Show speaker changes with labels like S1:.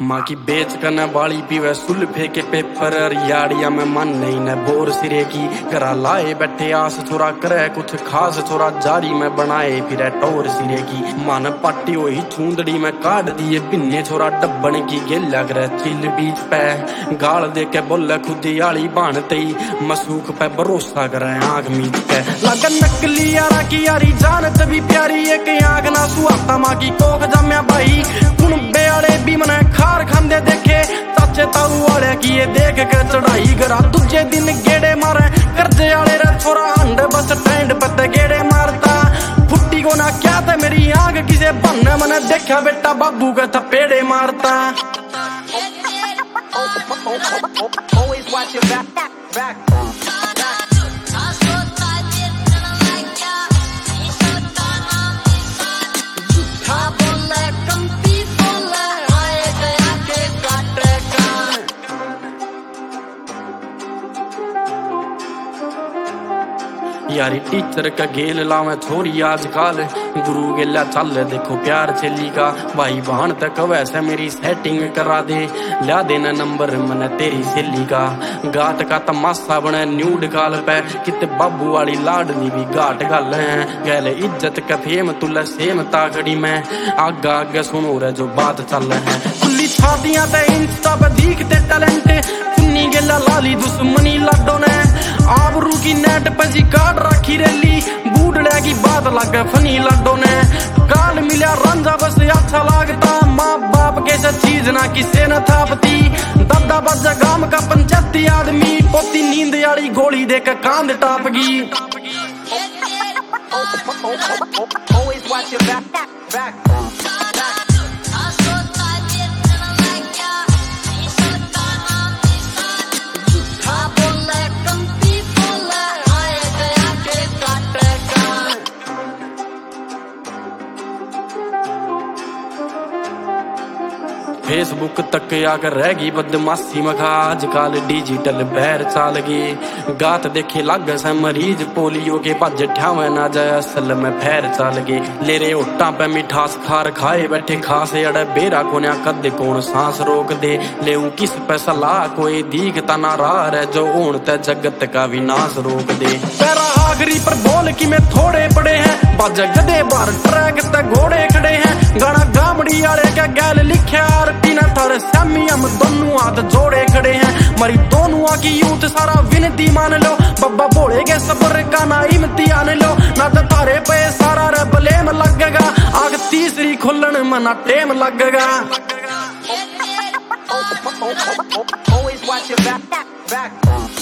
S1: माँ की बेच करने वाली पीवे सुल्फे के पेपर याड़िया में मन नहीं न बोर सिरे की करा लाए बैठे आस छोरा करे कुछ खास छोरा जारी में बनाए फिर टोर सिरे की मन पाटी हुई चूंदड़ी में काट दिए पिन्ने छोरा डब्बन की गेला करे चिल बीच पे गाल दे के बोले खुद याली बांधते मसूख पे भरोसा करे आग मीच पे लगन नकली यारा की यारी जानत भी प्यारी एक आग ना सुहाता माँ की कोख जम्या भाई कुणबे वाले भी मने खार खांदे देखे चाचे ताऊ वाले की ये देख कर चढ़ाई करा दूजे दिन गेड़े मारे कर्जे वाले रे छोरा हंड बस स्टैंड पर गेड़े मारता फुट्टी को ना क्या था मेरी आग किसे बनने मने देखा बेटा बाबू का थपेड़े मारता
S2: Always watch your back.
S1: यारी टीचर का गेल लावे छोरी आजकल गुरु गेला चल देखो प्यार चली का भाई बहन तक वैसे मेरी सेटिंग करा दे ला देना नंबर मन तेरी सहेली का गाट का तमाशा बने न्यूड गाल पे कित बाबू वाली लाडली भी गाट गल है गैल इज्जत का फेम तुला सेम ताकड़ी में आगा आगे सुनो रे जो बात चल है खुली छातियां ते इंस्टा पे दिखते टैलेंट सुन्नी गेला लाली दुश्मनी लाडो ने आबरू की नेट पे जी काट रखी रेली बूढ़े की बात लगे फनी लड्डो ने काल मिला रंजा बस अच्छा लगता माँ बाप कैसे चीज ना किसे न थापती दादा बजा गांव का पंचायती आदमी पोती नींद यारी गोली देकर कांद टापगी
S2: Always watch your back.
S1: Facebook तक आकर रहेगी बदमाशी मखा आजकल डिजिटल बैर चाल गए गात देखे लग से मरीज पोलियो के भज ठावे ना जाए असल में फैर चाल गए ले रे ओटा पे मिठास खार खाए बैठे खास अड़े बेरा कोन्या कद कौन सांस रोक दे ले किस पे सलाह कोई दीखता ना राह है जो ऊन ते जगत का विनाश रोक दे पैरा आखिरी पर बोल की में थोड़े पड़े हैं बाजा गदे बार ट्रैक ते घोड़े खड़े हैं गाना गामड़ी वाले का गैल लिखा पीना थारे सैमी हम दोनों हाथ जोड़े खड़े हैं मरी दोनों की यूथ सारा विनती मान लो बब्बा बोले के सबर का ना इम्तिहान लो ना तो तारे पे सारा रे ब्लेम लगेगा आग तीसरी खुलन मना टेम लगेगा
S2: Always watch your back.